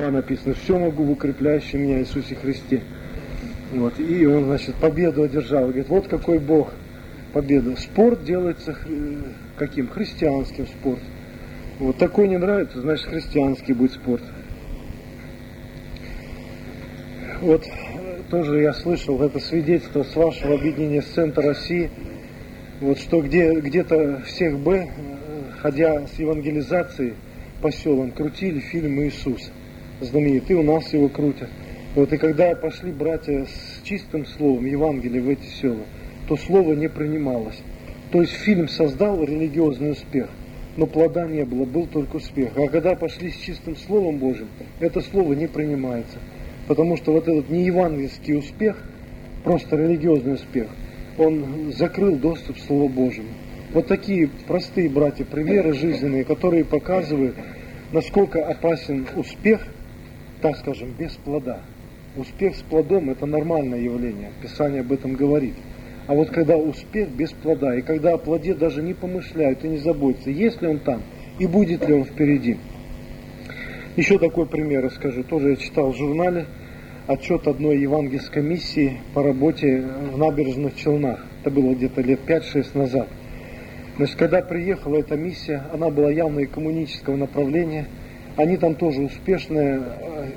слова написаны: «Все могу в укрепляющем меня Иисусе Христе». Вот. И он, значит, победу одержал. И говорит, вот какой Бог победа. Спорт делается каким? Христианским спорт. Вот такой не нравится, значит, христианский будет спорт. Вот тоже я слышал это свидетельство с вашего объединения с Центра России, вот что где-то всех ходя с евангелизацией по селам, крутили фильм «Иисус» знаменитый, у нас его крутят. Вот, и когда пошли братья с чистым словом Евангелия в эти села, то слово не принималось. То есть фильм создал религиозный успех, но плода не было, был только успех. А когда пошли с чистым Словом Божьим, это слово не принимается. Потому что вот этот неевангельский успех, просто религиозный успех, он закрыл доступ к Слову Божьему. Вот такие простые, братья, примеры жизненные, которые показывают, насколько опасен успех, так скажем, без плода. Успех с плодом – это нормальное явление, Писание об этом говорит. А вот когда успех без плода, и когда о плоде даже не помышляют и не заботятся, есть ли он там и будет ли он впереди. Еще такой пример расскажу. Тоже я читал в журнале отчет одной евангельской миссии по работе в набережных Челнах. Это было где-то лет 5-6 назад. Значит, когда приехала эта миссия, она была явно и коммунистического направления. Они там тоже успешную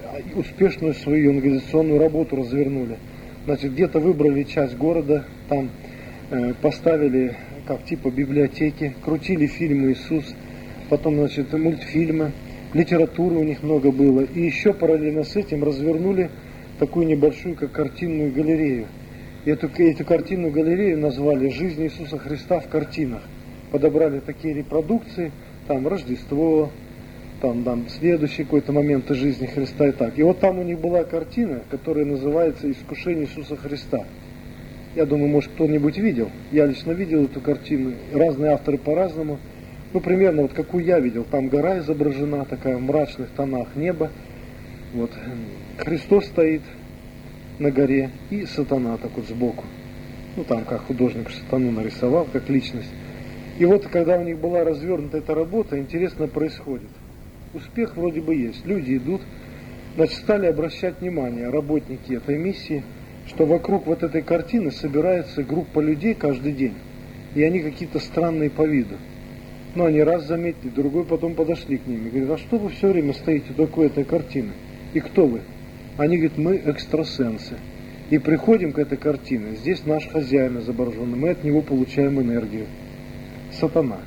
свою евангелизационную работу развернули. Значит, где-то выбрали часть города, там поставили как типа библиотеки, крутили фильм «Иисус», потом, значит, мультфильмы, литературы у них много было. И еще параллельно с этим развернули такую небольшую, как картинную галерею. И эту картинную галерею назвали «Жизнь Иисуса Христа в картинах». Подобрали такие репродукции, там Рождество, там следующий какой-то момент из жизни Христа и так. И вот там у них была картина, которая называется «Искушение Иисуса Христа». Я думаю, может, кто-нибудь видел. Я лично видел эту картину. Разные авторы по-разному. Ну, примерно вот какую я видел. Там гора изображена, такая в мрачных тонах неба. Вот. Христос стоит на горе и сатана так вот сбоку. Ну, там как художник сатану нарисовал, как личность. И вот, когда у них была развернута эта работа, интересно происходит. Успех вроде бы есть. Люди идут, значит, стали обращать внимание, работники этой миссии, что вокруг вот этой картины собирается группа людей каждый день. И они какие-то странные по виду. Но они раз заметили, другой потом подошли к ним и говорят, а что вы все время стоите такой этой картины? И кто вы? Они говорят, мы экстрасенсы. И приходим к этой картине, здесь наш хозяин изображен, мы от него получаем энергию. Сатана.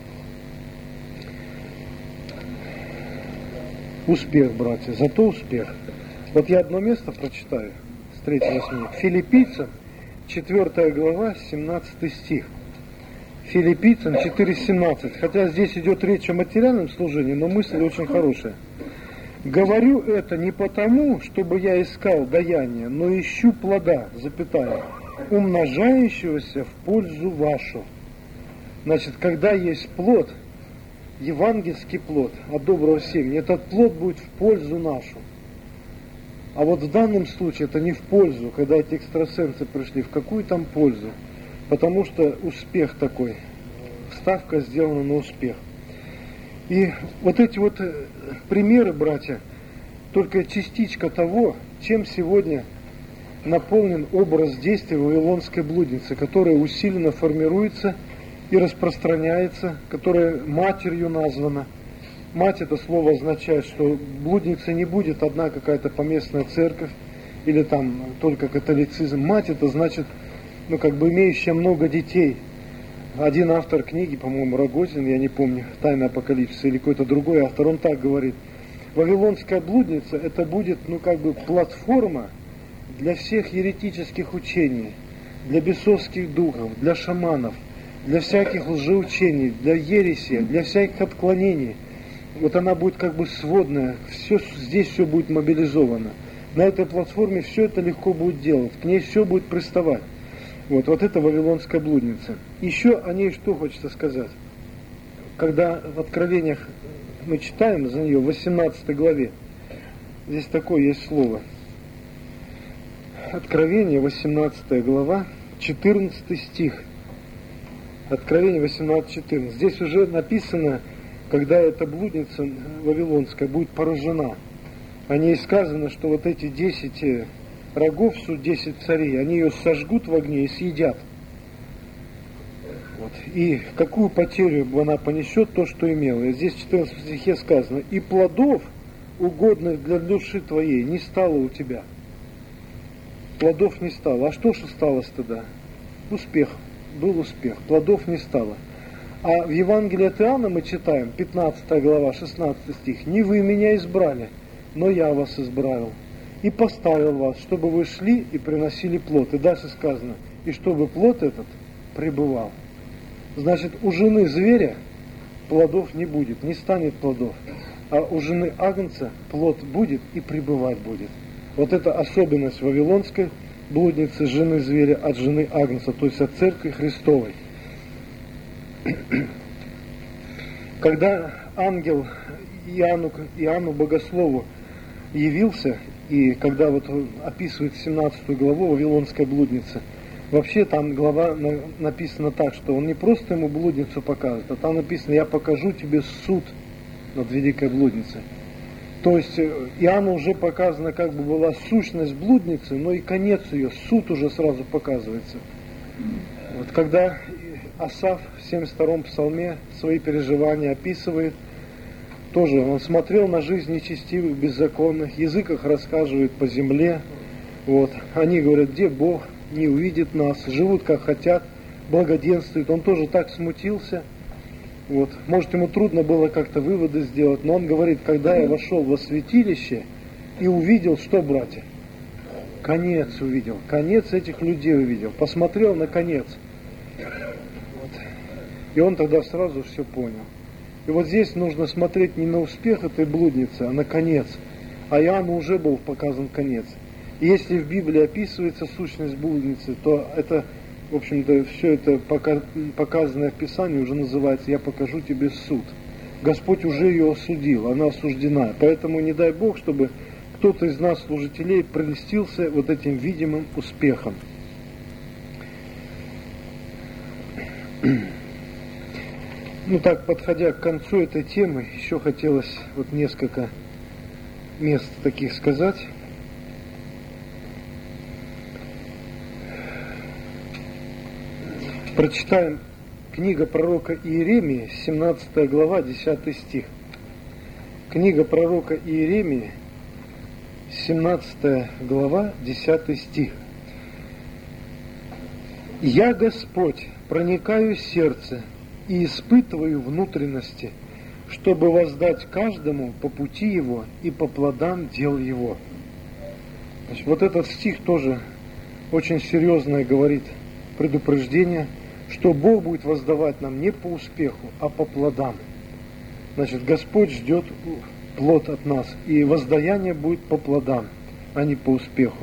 Успех, братья, зато успех. Вот я одно место прочитаю с 3-го стиха. Филиппийцам, 4 глава, 17 стих. Филиппийцам 4:17. Хотя здесь идет речь о материальном служении, но мысль очень хорошая. «Говорю это не потому, чтобы я искал даяние, но ищу плода, умножающегося в пользу вашу». Значит, когда есть плод, евангельский плод от доброго семени, этот плод будет в пользу нашу. А вот в данном случае это не в пользу, когда эти экстрасенсы пришли, в какую там пользу? Потому что успех такой, ставка сделана на успех. И вот эти вот примеры, братья, только частичка того, чем сегодня наполнен образ действия вавилонской блудницы, которая усиленно формируется и распространяется, которая матерью названа. Мать — это слово означает, что блудница не будет одна какая-то поместная церковь или там только католицизм. Мать — это значит, имеющая много детей. Один автор книги, по-моему, Рогозин, я не помню, «Тайна Апокалипсиса» или какой-то другой автор, он так говорит: вавилонская блудница — это будет, платформа для всех еретических учений, для бесовских духов, для шаманов, для всяких лжеучений, для ереси, для всяких отклонений. Вот она будет сводная, здесь все будет мобилизовано. На этой платформе все это легко будет делать, к ней все будет приставать. Вот это вавилонская блудница. Еще о ней что хочется сказать. Когда в Откровениях мы читаем за нее, в 18 главе, здесь такое есть слово. Откровение, 18 глава, 14 стих. Откровение 18:14. Здесь уже написано, когда эта блудница вавилонская будет поражена. О ней сказано, что вот эти 10 рогов, суть 10 царей, они ее сожгут в огне и съедят. Вот. И какую потерю она понесет, то, что имела. И здесь в 14 стихе сказано: «И плодов, угодных для души твоей, не стало у тебя». Плодов не стало. А что же осталось тогда? Успех. Был успех. Плодов не стало. А в Евангелии от Иоанна мы читаем, 15 глава, 16 стих: «Не вы меня избрали, но я вас избрал и поставил вас, чтобы вы шли и приносили плод». И дальше сказано: «И чтобы плод этот пребывал». Значит, у жены зверя плодов не будет, не станет плодов. А у жены агнца плод будет и пребывать будет. Вот это особенность вавилонской блудницы, жены зверя, от жены агнца, то есть от церкви Христовой. Когда ангел Иоанну Богослову явился, и когда вот описывает 17 главу Вавилонской блудницы, вообще там глава написана так, что он не просто ему блудницу показывает, а там написано: «Я покажу тебе суд над великой блудницей». То есть Иоанну уже показана как бы была сущность блудницы, но и конец ее, суд уже сразу показывается. Вот когда Асаф в 72-м псалме свои переживания описывает, тоже он смотрел на жизнь нечестивых, беззаконных, язык их рассказывает по земле. Вот. Они говорят: где Бог, не увидит нас, живут как хотят, благоденствуют. Он тоже так смутился. Вот. Может, ему трудно было как-то выводы сделать, но он говорит: когда я вошел во святилище и увидел, что, братья? Конец увидел, конец этих людей увидел, посмотрел на конец. Вот. И он тогда сразу все понял. И вот здесь нужно смотреть не на успех этой блудницы, а на конец. А Иоанну уже был показан конец. И если в Библии описывается сущность блудницы, то это, в общем-то, все это показанное в Писании уже называется: «Я покажу тебе суд». Господь уже ее осудил, она осуждена. Поэтому не дай Бог, чтобы кто-то из нас, служителей, прельстился вот этим видимым успехом. Ну так, подходя к концу этой темы, еще хотелось вот несколько мест таких сказать. Прочитаем книга пророка Иеремии, 17 глава, 10 стих. Книга пророка Иеремии, 17 глава, 10 стих. «Я, Господь, проникаю в сердце и испытываю внутренности, чтобы воздать каждому по пути его и по плодам дел его». Значит, вот этот стих тоже очень серьезное говорит предупреждение, что Бог будет воздавать нам не по успеху, а по плодам. Значит, Господь ждет плод от нас, и воздаяние будет по плодам, а не по успеху.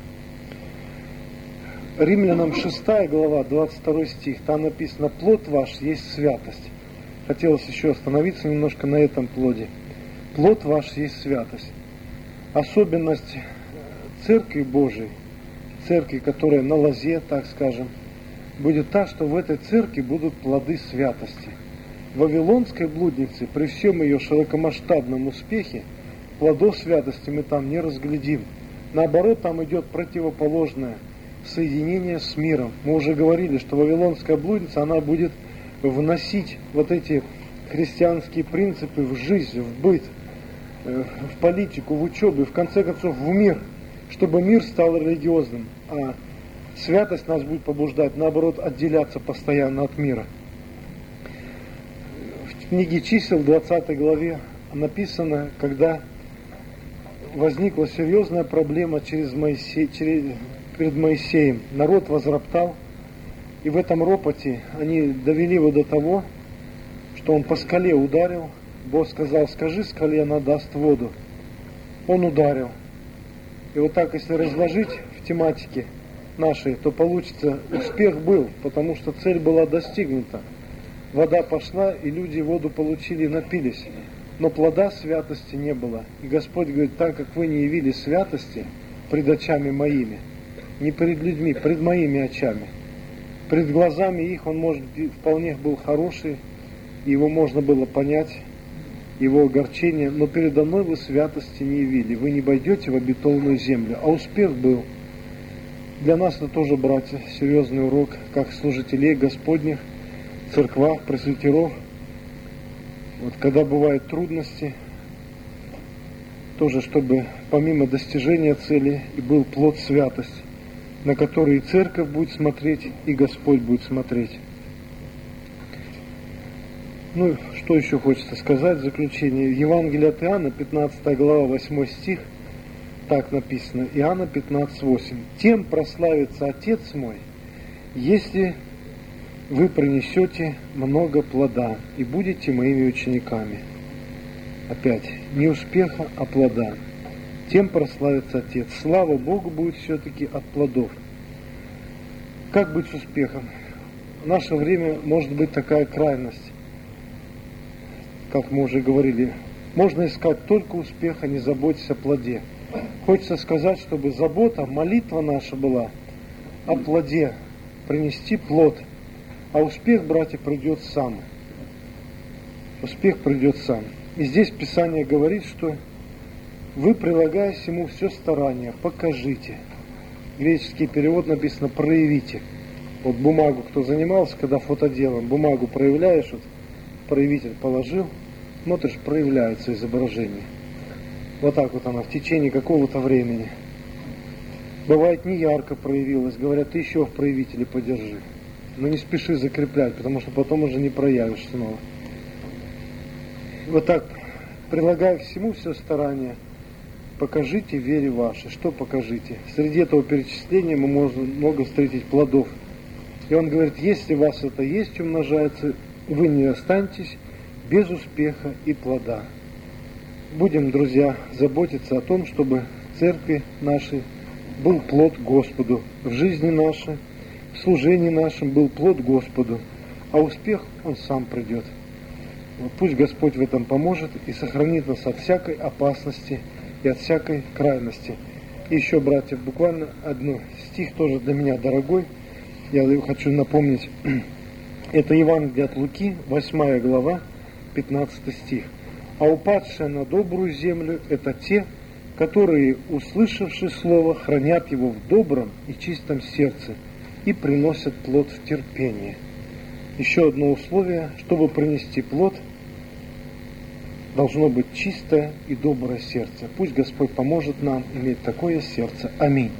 Римлянам 6 глава, 22 стих, там написано: «Плод ваш есть святость». Хотелось еще остановиться немножко на этом плоде. Плод ваш есть святость. Особенность Церкви Божией, церкви, которая на лозе, так скажем, будет та, что в этой церкви будут плоды святости. В Вавилонской блуднице, при всем ее широкомасштабном успехе, плодов святости мы там не разглядим. Наоборот, там идет противоположное соединение с миром. Мы уже говорили, что Вавилонская блудница, она будет вносить вот эти христианские принципы в жизнь, в быт, в политику, в учебу и, в конце концов, в мир, чтобы мир стал религиозным, а святость нас будет побуждать, наоборот, отделяться постоянно от мира. В книге Чисел, 20 главе, написано, когда возникла серьезная проблема перед Моисеем. Народ возроптал, и в этом ропоте они довели его до того, что он по скале ударил. Бог сказал: скажи скале, она даст воду. Он ударил. И вот так, если разложить в тематике нашей, то получится, успех был, потому что цель была достигнута. Вода пошла, и люди воду получили и напились. Но плода святости не было. И Господь говорит: так как вы не явили святости пред очами моими, не перед людьми, пред моими очами, пред глазами их он, может быть, вполне был хороший, и его можно было понять, его огорчение, но передо мной вы святости не явили, вы не войдете в обетованную землю, а успех был. Для нас это тоже, братья, серьезный урок, как служителей Господних, в церквах, пресвитеров. Вот когда бывают трудности, тоже чтобы помимо достижения цели и был плод святости, на который и церковь будет смотреть, и Господь будет смотреть. Ну, что еще хочется сказать в заключение. Евангелие от Иоанна, 15 глава, 8 стих, так написано, Иоанна 15:8. «Тем прославится Отец мой, если вы принесете много плода и будете моими учениками». Опять, не успеха, а плода. Тем прославится Отец. Слава Богу будет все-таки от плодов. Как быть с успехом? В наше время может быть такая крайность. Как мы уже говорили, можно искать только успеха, не заботиться о плоде. Хочется сказать, чтобы забота, молитва наша была о плоде, принести плод. А успех, братья, придет сам. Успех придет сам. И здесь Писание говорит, что вы, прилагая всему все старание, покажите. Греческий перевод написано «проявите». Вот бумагу, кто занимался, когда фотоделом, бумагу проявляешь, вот проявитель положил, смотришь, проявляется изображение. Вот так вот она в течение какого-то времени. Бывает, не ярко проявилась, говорят, ты еще в проявителе подержи. Но не спеши закреплять, потому что потом уже не проявишь снова. Вот так, прилагая к всему все старание, покажите вере вашей. Что покажите? Среди этого перечисления мы можем много встретить плодов. И он говорит, если у вас это есть, умножается, вы не останетесь без успеха и плода. Будем, друзья, заботиться о том, чтобы в церкви нашей был плод Господу, в жизни нашей, в служении нашем был плод Господу, а успех он сам придет. Пусть Господь в этом поможет и сохранит нас от всякой опасности и от всякой крайности. И еще, братья, буквально один стих тоже для меня дорогой, я хочу напомнить. Это Евангелие от Луки, 8 глава, 15 стих. «А упадшие на добрую землю – это те, которые, услышавши слово, хранят его в добром и чистом сердце и приносят плод в терпении». Еще одно условие, чтобы принести плод, должно быть чистое и доброе сердце. Пусть Господь поможет нам иметь такое сердце. Аминь.